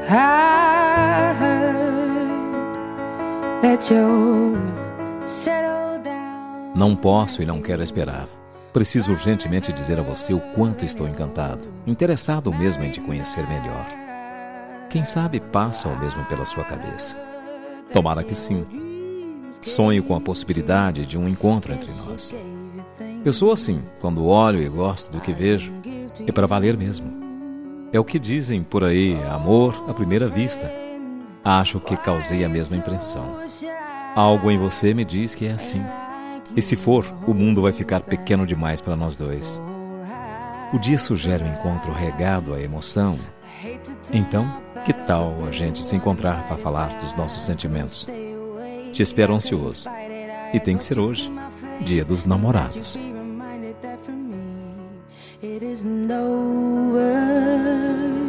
I heard that you're settled down. Não posso e não quero esperar. Preciso urgentemente dizer a você o quanto estou encantado, interessado mesmo em te conhecer melhor. Quem sabe passa o mesmo pela sua cabeça. Tomara que sim. Sonho com a possibilidade de um encontro entre nós. Eu sou assim, quando olho e gosto do que vejo, é para valer mesmo. É o que dizem por aí, amor à primeira vista. Acho que causei a mesma impressão. Algo em você me diz que é assim. E se for, o mundo vai ficar pequeno demais para nós dois. O dia sugere um encontro regado à emoção. Então, que tal a gente se encontrar para falar dos nossos sentimentos? Te espero ansioso. E tem que ser hoje, Dia dos Namorados. It isn't over.